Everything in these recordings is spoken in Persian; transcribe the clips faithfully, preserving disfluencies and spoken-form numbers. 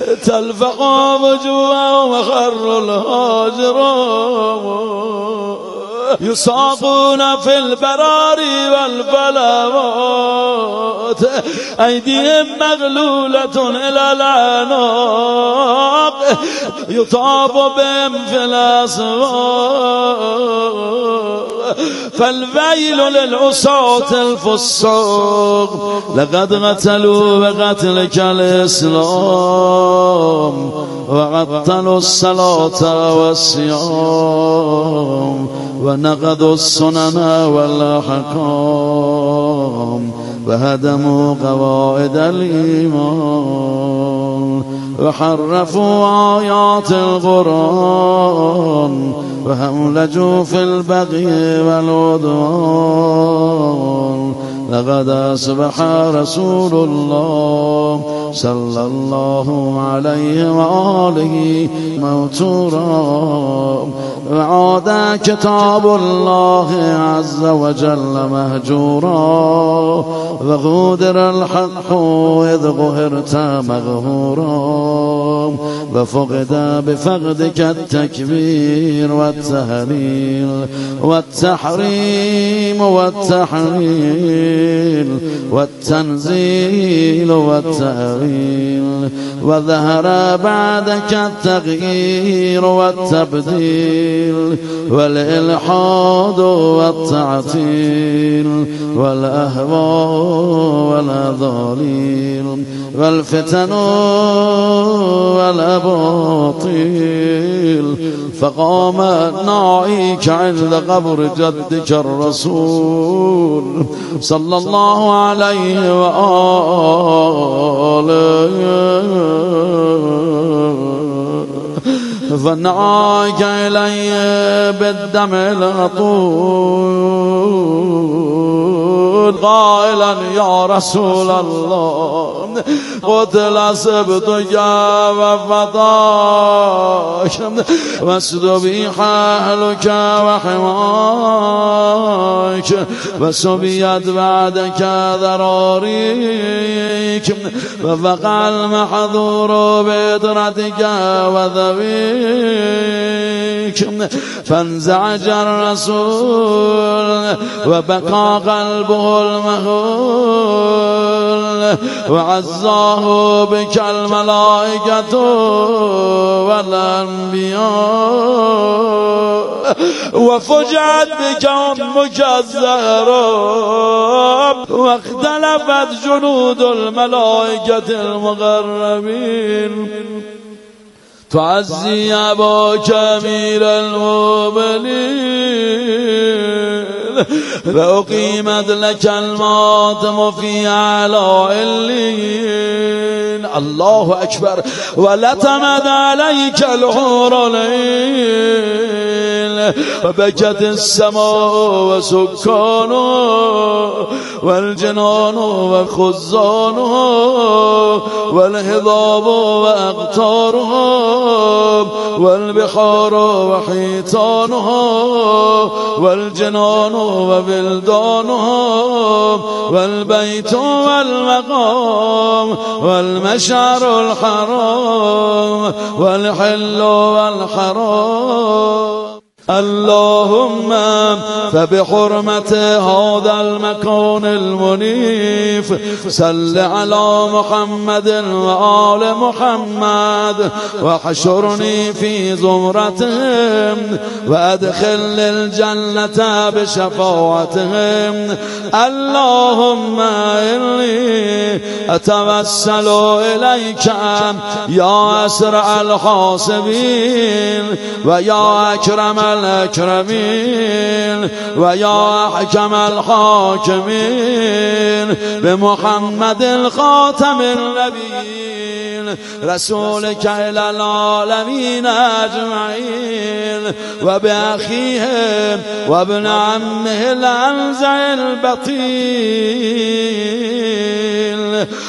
تلفق وجوههم وخر الهاجرون يساقون في البراري والبلوات أيديهم مغلولة إلى العناق يطاف بهم في الأسواق فالويل للعصاة الفساق لقد قتلوا بقتلك الإسلام وعطلوا الصلاة والصيام ونقضوا السنن والأحكام وهدموا قواعد الإيمان وحرفوا آيات القرآن وهملجوا في البغي والعدوان لقد أصبح رسول الله صلى الله عليه وآله موتورا وعاد كتاب الله عز وجل مهجورا وغودر الحق إذ قهرت مغهورا وفقد بفقدك التكبير والتهليل والتحريم والتحليل والتنزيل والتأويل وظهر بعدك التغيير والتبديل والإلحاد والتعطيل والأهواء والأضاليل والفتن والأباطيل فقام ناعيك عند قبر جدك الرسول صلى الله عليه وآله فنعاك إلي بالدم الأطول قائلا يا رسول الله قتل سبطك وفضاك واستبيح أهلك وحماك وسبيت بعدك ذراريك وفقع المحظور بإدرتك وذويك فانزعج الرسول وبقى قلبه المهول وعزاه بك الملائكة والأنبياء وفجعت بك أمك الزهراء واختلفت جنود الملائكة المقربين تعزي أباك أمير المؤمنين فأقيمت لك الماطم في أعلى الليل الله أكبر ولتمت عليك الحور العين وبكت السماء وسكانه والجنان وخزانه والهضاب وأقطاره والبحار وحيطانه والجنان وبلدانه والبيت والمقام والمشعر الحرام والحل والحرام اللهم فبحرمة هذا المكان المنيف صل على محمد وآل محمد وحشرني في زمرتهم وأدخل الجنة بشفاعتهم اللهم إني أتوسل إليك يا أسرع الحاسبين ويا أكرم الأكرمين ويا أحكم الحاكمين بمحمد خاتم النبيين رسولك إلى العالمين أجمعين وبأخيهم وابن عمه الأنزع البطيل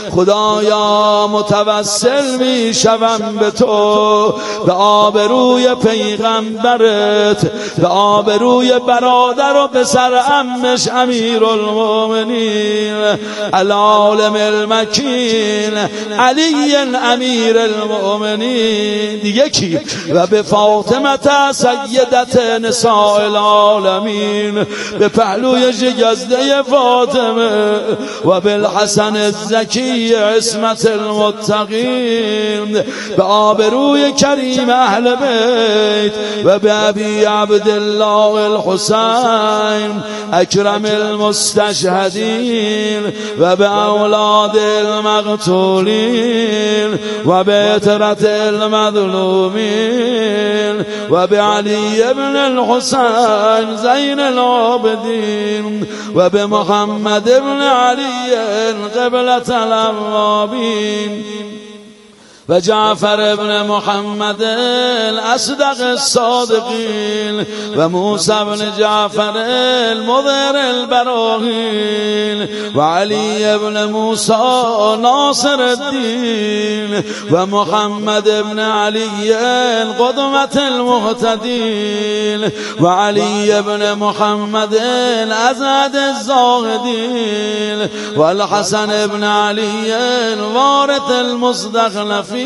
خدایا متوسل می شوم به تو، به آبروی پیغمبرت، به آبروی برادر و پسر عمش امیرالمؤمنین العالم المکین علی امیر المؤمنین دیگه کی، و به فاطمه سیدت نساء العالمین، به پهلوی شکسته فاطمه، و بالحسن الزکی عصمت المتقین، به آبروی کریم اهل بیت، و به ابی عبدالله الحسین اکرم المستشهدین، و به اولاد المقتولین، و به عترة المظلومین، و به علی ابن الحسین زین العابدین، و به محمد ابن علی قبلة الأوابین، و جعفر ابن محمد الاصدق الصادقین، و موسی ابن جعفر المظهر البراهین، و علی ابن موسی ناصر الدین، و محمد ابن علی القدوة المهتدین، و علی ابن محمد الازهد الزاهدین، و الحسن ابن علی الوارث المستخلفین،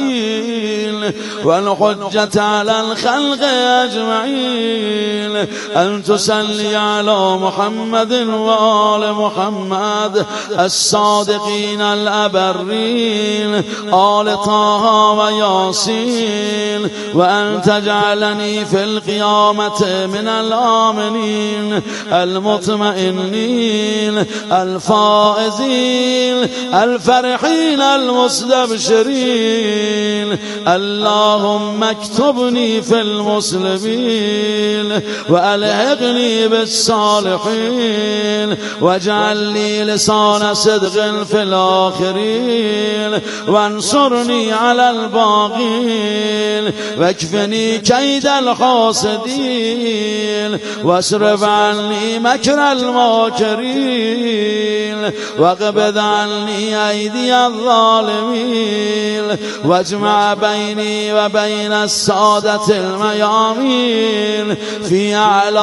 والحجة على الخلق أجمعين، أن تصلي على محمد وآل محمد الصادقين الأبرين آل طه وياسين، وأن تجعلني في القيامة من الآمنين المطمئنين الفائزين الفرحين المستبشرين. اللهم اكتبني في المسلمين وألحقني بالصالحين، واجعل لي لسان صدق في الآخرين، وانصرني على الباغين، واكفني كيد الحاسدين، واصرف عني مكر الماكرين، واقبض عني أيدي الظالمين، واجمع بيني وبين السادة الميامين في أعلى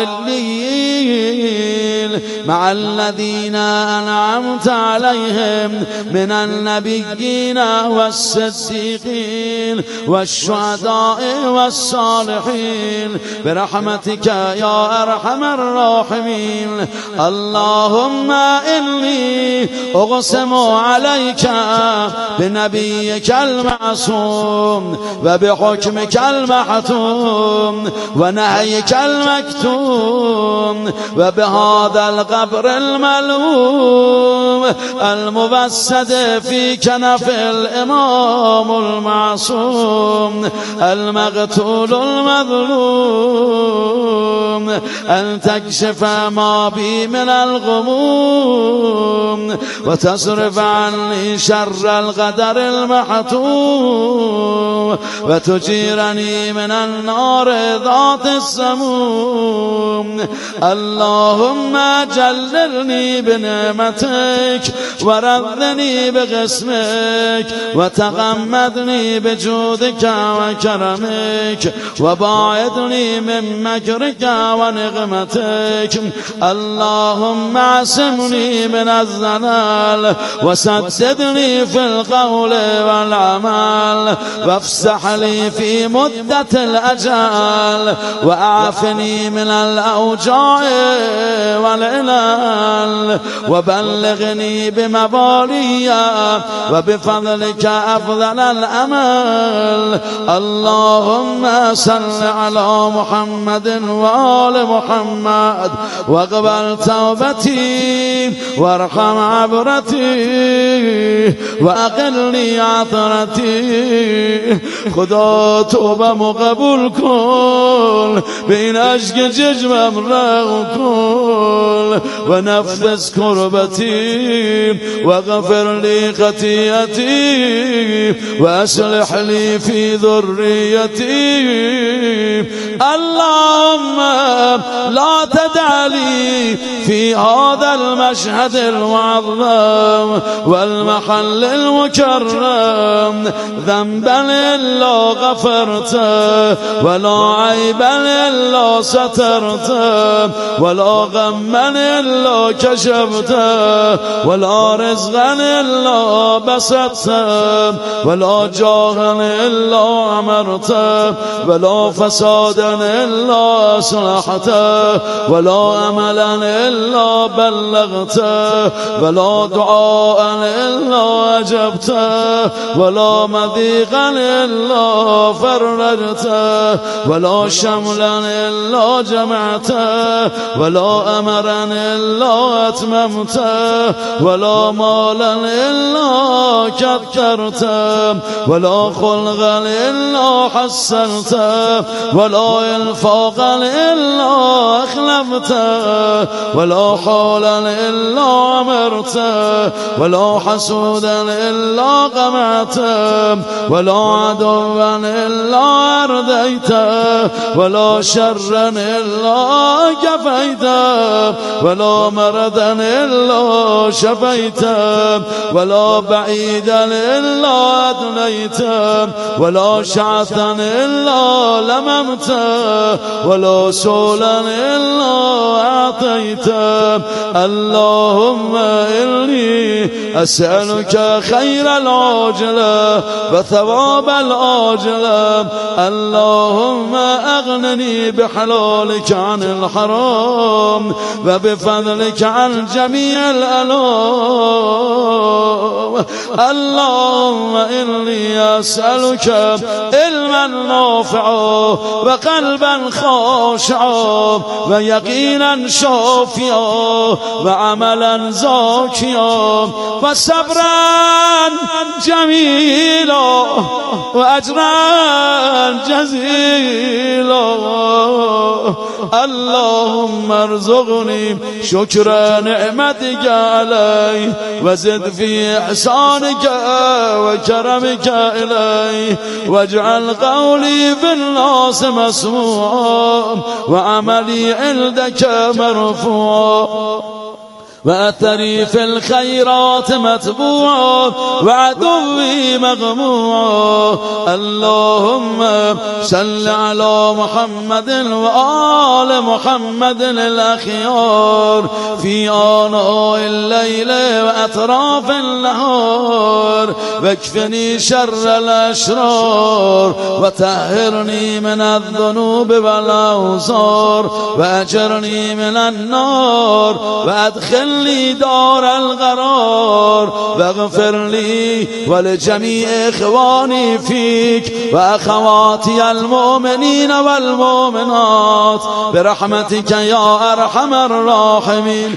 عليين مع الذين أنعمت عليهم من النبيين والصديقين والشهداء والصالحين برحمتك يا أرحم الراحمين. اللهم إني أقسم عليك بنبيك المعصوم وبحكمك المحتوم ونهيك المكتوم وبهذا القبر الملوم الموسد في كنف الإمام المعصوم المقتول المظلوم أن تكشف ما بي من الغموم وتصرف عني شر القدر المحتوم وتجيرني من النار ذات السموم. اللهم جللني بنعمتك ورضني بقسمك وتغمدني بجودك وكرمك وباعدني من مكرك ونقمتك. اللهم عصمني من الزلال وسددني في القول والعمل وافسح لي في مدة الأجل وأعفني من الأوجاع والعلل وبلغني بمباليا وبفضلك أفضل الأمل. اللهم صل على محمد وآل محمد واقبل توبتي وارحم عبرتي واقلني عثرتي. خدا توبه قبول کن، به این عشق چشمم رحم کن و نفس کربتی واغفر لي خطيئتي وأصلح لي في ذريتي. اللهم لا تدع لي في هذا المشهد المعظم والمحل المكرم ذنبا إلا غفرته ولا عيبا إلا سترته ولا غما إلا كشفته ولا رزقا إلا بسطته ولا جاها إلا أمرته ولا فسادا إلا أصلحته ولا أملا إلا بلغته ولا دعاء إلا أجبته ولا مضيقا إلا فرجته ولا شملا إلا جمعته ولا أمرا إلا أتممته ولا مالا إلا كثرته ولا خلقا إلا حسنته ولا إنفاقا إلا أخلفته ولا حولا إلا أمرته ولا حسودا إلا قمعته ولا عدوا إلا أرديته ولا شرا إلا كفيته ولا مرضا إلا شفيته ولا بعيدا إلا أدنيته ولا شعثا إلا لممته ولا سولا إلا أعطيته. اللهم إني أسألك خير العاجلة وثواب العاجلة. اللهم أغنني بحلالك عن الحرام وبفضلك عن جميع الألوم. اللهم إني أسألك علما نافعا وقلبا خاشعا ويقينا شافيا وعملا زاكيا وصبرا جميلا وأجرا جزيلا. اللهم ارزقني شكر نعمتك علي وزد في إحسانك وكرمك إلي واجعل قولي في الناس مسموعا وعملي عندك مرفوعا وأثري في الخيرات متبوعا وعدوي مغموعا. اللهم صل على محمد وآل محمد الأخيار في آناء الليل وأطراف النهار واكفني شر الأشرار وطهرني من الذنوب والأوزار وأجرني من النار وأدخل لي دار القرار واغفر لي ولجميع إخواني فيك وأخواتي المؤمنين والمؤمنات برحمتك يا أرحم الراحمين.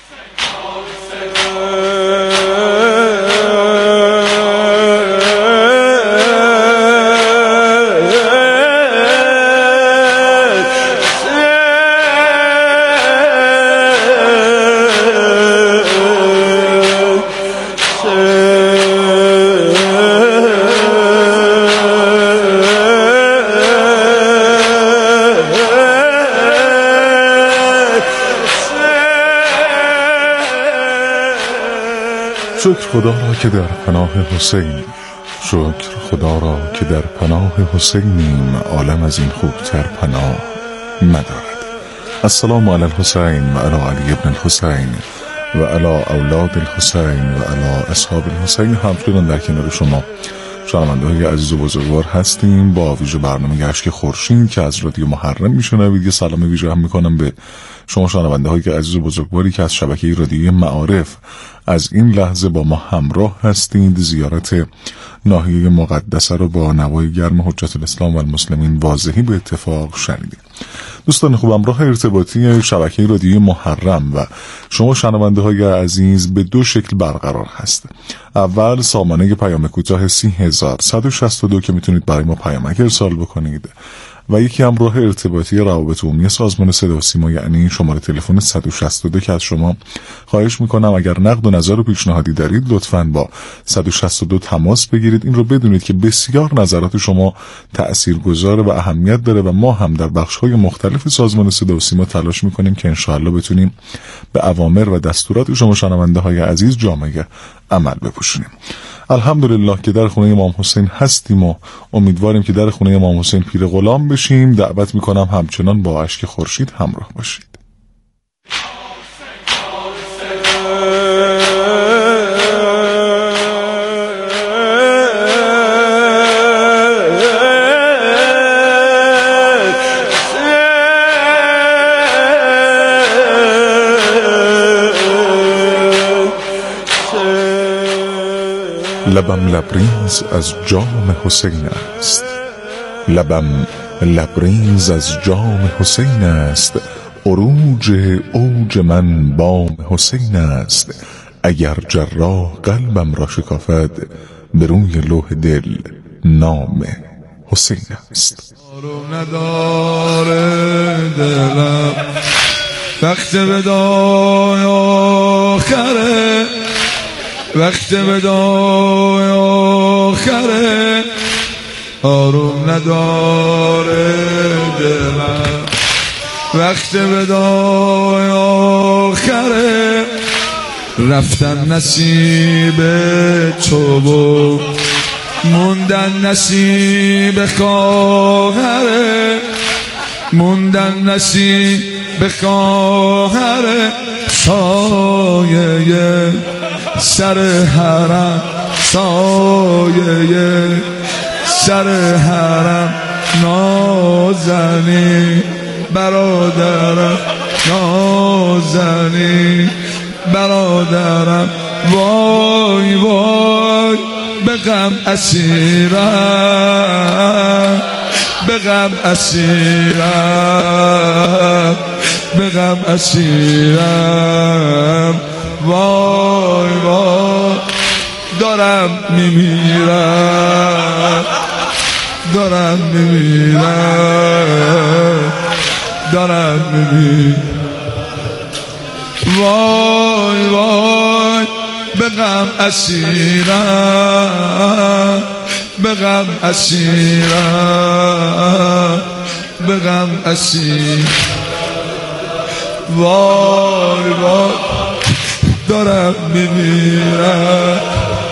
شکر خدا را که در پناه حسین، شکر خدا را که در پناه حسینیم، عالم از این خوبتر پناه ندارد. السلام علی الحسین و علی علی ابن الحسین و علی اولاد الحسین و علی اصحاب الحسین. همچنان در کنار شما شنونده های عزیز و بزرگوار هستیم با ویژه برنامه اشک خورشید که از رادیو محرم میشنوید. یه سلام ویژه هم میکنم به شما شنونده های عزیز و بزرگواری که از شبکه رادیویی معارف از این لحظه با ما همراه هستید. زیارت ناحیه مقدسه رو با نوای گرم حجت الاسلام و المسلمین واضحی به اتفاق شنیدید. دوستان خوبم، راه ارتباطی شبکه رادیویی محرم و شما شنونده های عزیز به دو شکل برقرار هست. اول سامانه پیام کوتاه سی هزار صد و شصت و دو که میتونید برای ما پیامک ارسال بکنید و یکی هم راه ارتباطی روابط عمومی سازمان صدا و سیما، یعنی شماره تلفن صد و شصت و دو که از شما خواهش میکنم اگر نقد و نظر و پیشنهادی دارید لطفاً با صد و شصت و دو تماس بگیرید. این رو بدونید که بسیار نظرات شما تاثیرگذار و اهمیت داره و ما هم در بخش‌های مختلف سازمان صدا و سیما تلاش میکنیم که انشاءالله بتونیم به اوامر و دستورات شما شنونده های عزیز جامعه عمل بپوشونیم. الحمدلله که در خونه امام حسین هستیم و امیدواریم که در خونه امام حسین پیر غلام بشیم. دعوت میکنم همچنان با اشک خورشید همراه باشید. لبم لبریز از جام حسین است، لبم لبریز از جام حسین است، عروج اوج من بام حسین است. اگر جراح قلبم را شکافد به روی لوح دل نام حسین است. نداره دلم وقت وداع آخره، وقت وداع آخره، آروم نداره دلم وقت وداع آخره. رفتن نصیب تو و موندن نصیب خواهره، موندن نصیب خواهره. سایه سر حرم، سایه سر حرم، نازنی برادرم، نازنی برادرم. وای وای به غم اسیرم، به غم اسیرم، به غم اسیرم. وای وای دارم میمیرم، دارم میمیرم، دارم میمیرم. وای وای به غم اسیرم، به غم اسیرم، به غم اسیرم. وای وای دارم میمیرم.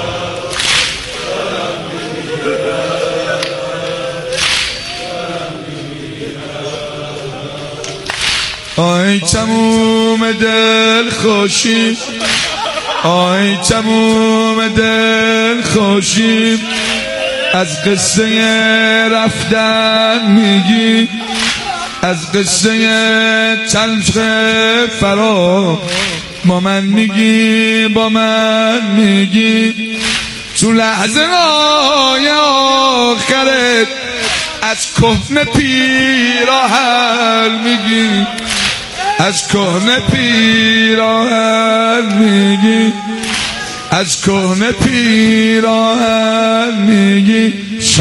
آی تموم دل خوشی، آی تموم دل خوشی، از قصه رفتن میگی، از قصه تلخ فرا با من میگی، با من میگی. تو لحظه های آخرت از کهنه پیراهن میگی، از کهنه پیراهن میگی، از کهنه پیراهن میگی.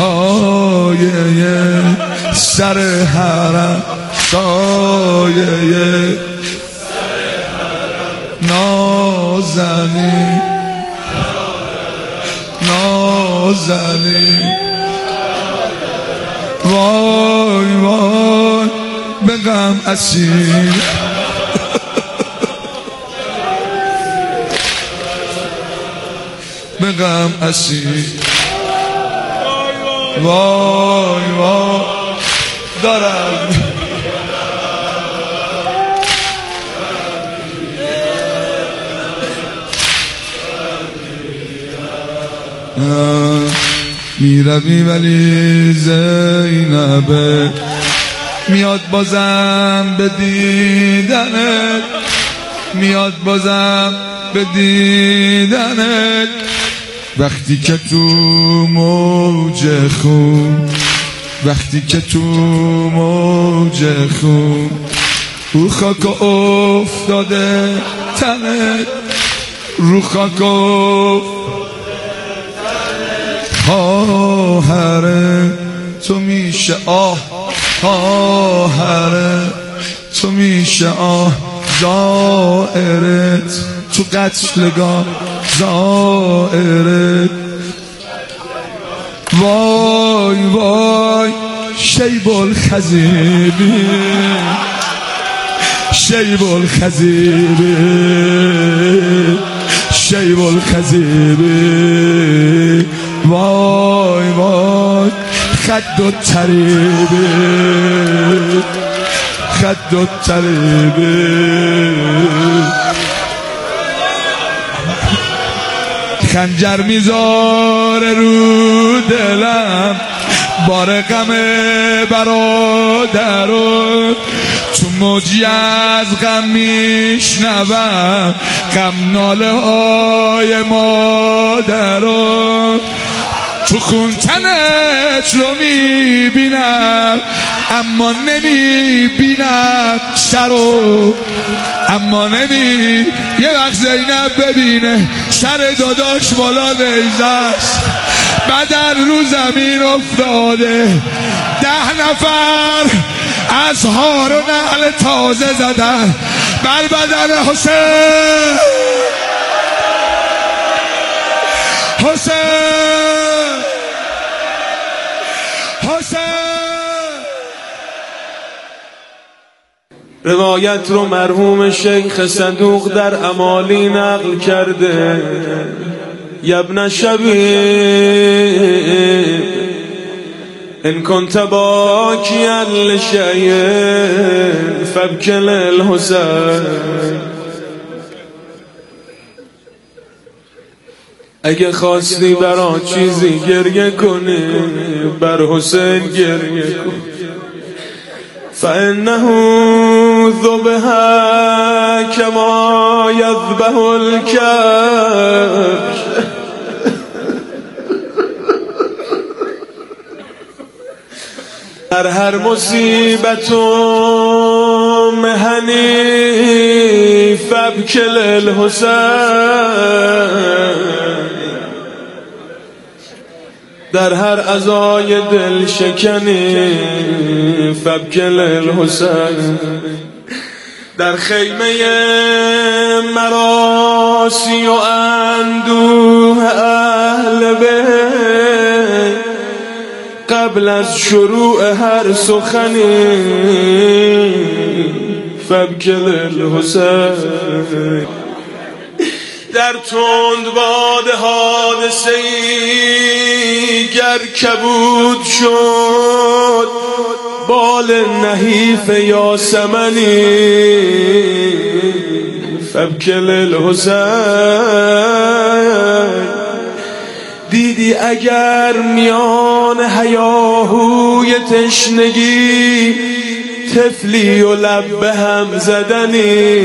سایه سر حرم، سایه نازنی، نازنی. وای وای به غم اسیر، به غم اسیر. وای وای دارم میروی ولی زینبه میاد بازم به دیدنت، میاد بازم به دیدنت. وقتی که تو موج خون، وقتی که تو موج خون، رو خاک افتاده تنت، رو خاک خواهر تو میشه آه خواهر تو میشه آه زائرت تو قتلگاه زائرت وای وای شیب الخزیبی شیب الخزیبی شیب الخزیبی وای وای خد و تریبی خد و تریبی خنجر میذاره رو دلم بار غم برادرو تو موجی از غم میشنوم غم ناله های مادرو تو خون تنت رو میبینم اما نمیبینم سرو اما نمی یه وقت زینب ببینه سر داداش بالا نیزه است بدن رو زمین افتاده ده نفر از هار و نعل تازه زدن بر بدن حسین حسین حسین. روایت رو مرحوم شیخ صدوق در امالی نقل کرده. یبن شبیب ان کنت باکیا لشیء فابکی للحسین. اگه خواستی برا چیزی گریه کنی بر حسین گریه کن. فانه ذبح کما یذبح الکبش. در هر مصیبت و محنی فابکی للحسین. در هر عزای دل شکنی فابکی للحسین. در خیمه مراسی و اندوه اهل بیت قبل از شروع هر سخنی فابکی للحسین. در تند باد حادثه‌ای گر کبود شد بال نحیف یاسمنی فابکی للحسین. دیدی اگر میان هیاهوی تشنگی طفلی و لب به هم زدنی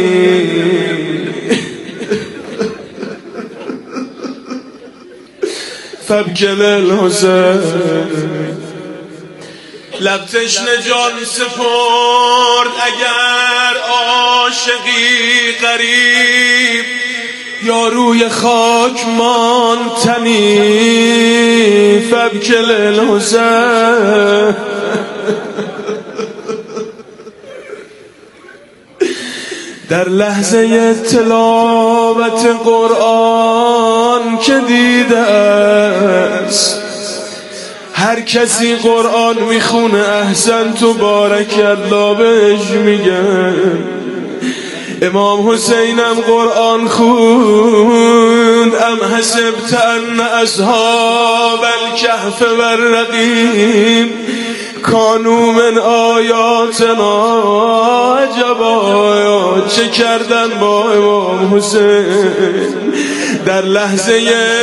فابکی للحسین. لب تشنه جان سپرد اگر عاشقی غریب یا روی خاک مان تنی فابکی للحسین. در لحظه تلاوت قرآن که دیده است هر کسی قرآن میخونه احسن تو بارک الله بهش میگن. امام حسینم قرآن خوند ام حسبت ان اصحاب الکهف والرقیم کانوا من آیاتنا عجبا. چه کردن با امام حسین در لحظه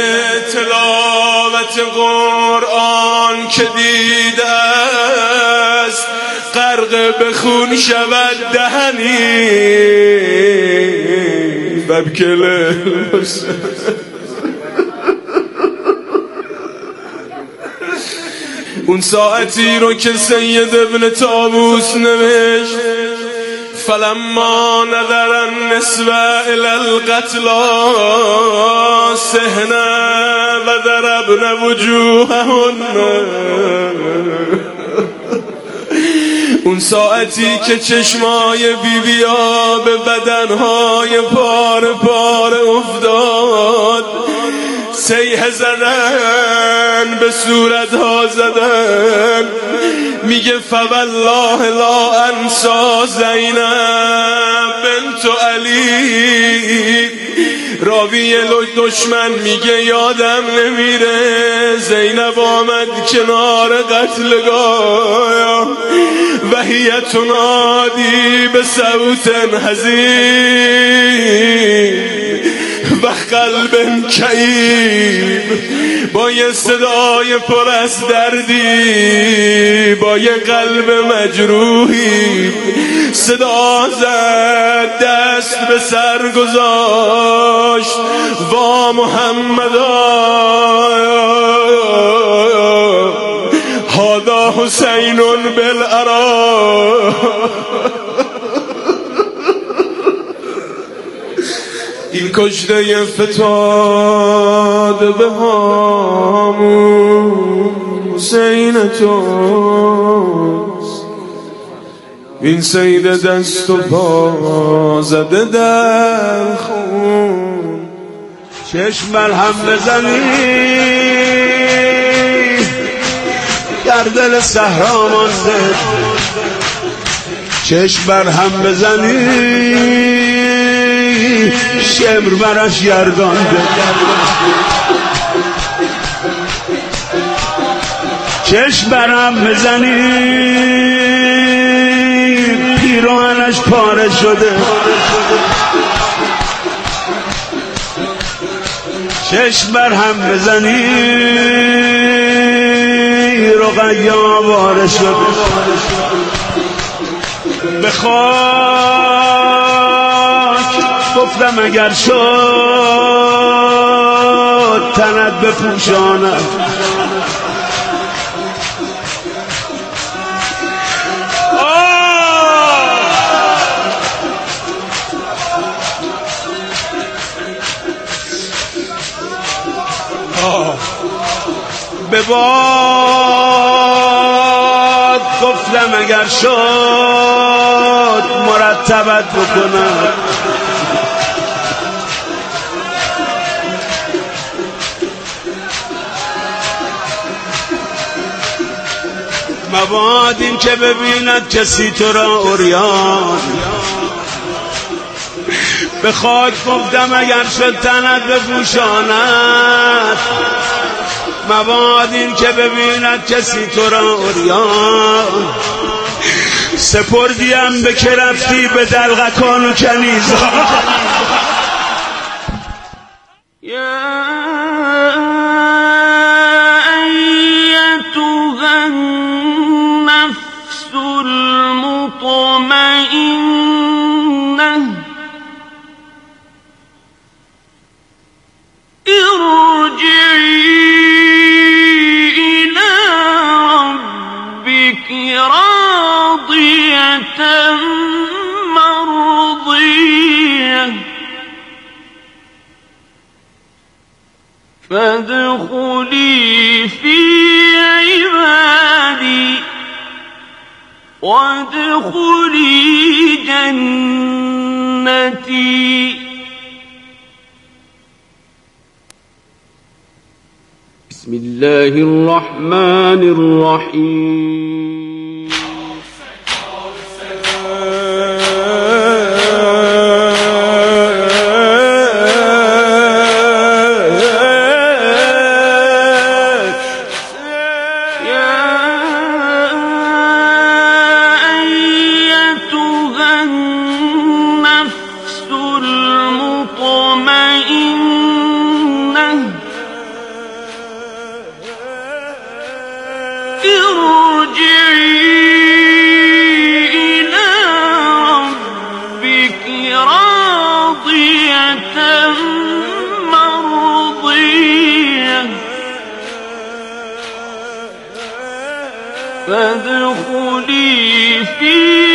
تلاوت قرآن که دیده است غرق به خون شود دهنی فابکی للحسین. اون ساعتی رو که سید ابن طاووس نوشت فلما نظر النسوة الى القتلى سهنا و ضربن وجوههن اون ساعتی که چشمای بیبیا به بدنهای پاره پاره افتاد، سیح زدن، به صورتها زدن، میگه فوالله لا انسا زینب بنت علی. راوی دشمن میگه یادم نمیره زینب آمد کنار قتلگاه و هی تنادی به صوت حزین و قلب کئیب، با یه صدای پر از دردی، با یه قلب مجروحی صدا زد، دست به سر گذاشت، وا محمدا هذا حسین بالعراء. این کشته فتاد به هامون حسین توست، این سید دست و پا زده در خون. چشم بر هم بزنی در دل صحرا مانده، چشم بر هم بزنی شمر برش گردانده، چشم برم بزنی پیراهنش پاره شده، چشم بر هم بزنی رقیه واره شده. به خاک گفتم اگر شد تنت بپوشانم، به باد گفتم اگر شد مرتبت بکنم، مباد این که ببیند کسی تو را عریان. به خاک گفتم اگر شد تنت بپوشاند، مباد این که ببیند کسی تو را عریان. سپردیم به که رفتی به دلقکان و کنیزان. فادخلي في عبادي وادخلي جنتي. بسم الله الرحمن الرحيم. فادخلي في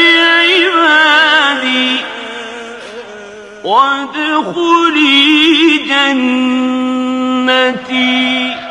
عبادي وادخلي جنتي.